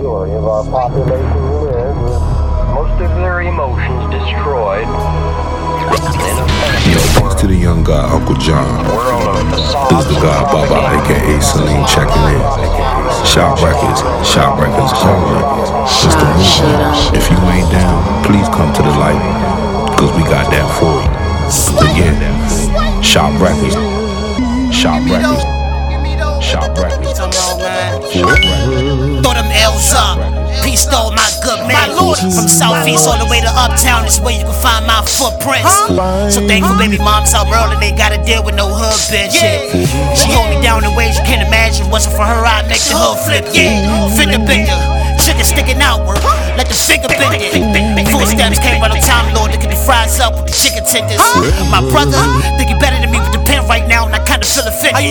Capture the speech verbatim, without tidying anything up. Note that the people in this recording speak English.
majority of our population live with most of their emotions destroyed. Yo, thanks to the young guy, Uncle John. This is the guy, Baba, aka Salim, checking in. Shop Records, Shop Records only. It's the movement. If you ain't down, please come to the light, cause we got that for you. Again, Shop Records, Shop Records, Shop Records. Throw them L's up. Peace stole my good man. From Southeast all the way to Uptown is where you can find my footprints. So thankful baby moms out early, they gotta deal with no hood bitch. Yeah. She hold me down in ways you can't imagine. Wasn't for her, I'd make the hood flip. Yeah, finger bender, chicken sticking outward, let the finger bend it. Footsteps came right on time, Lord, looking the fries up with the chicken tenders. My brother think he better than me with the pen right now, and I kinda feel offended.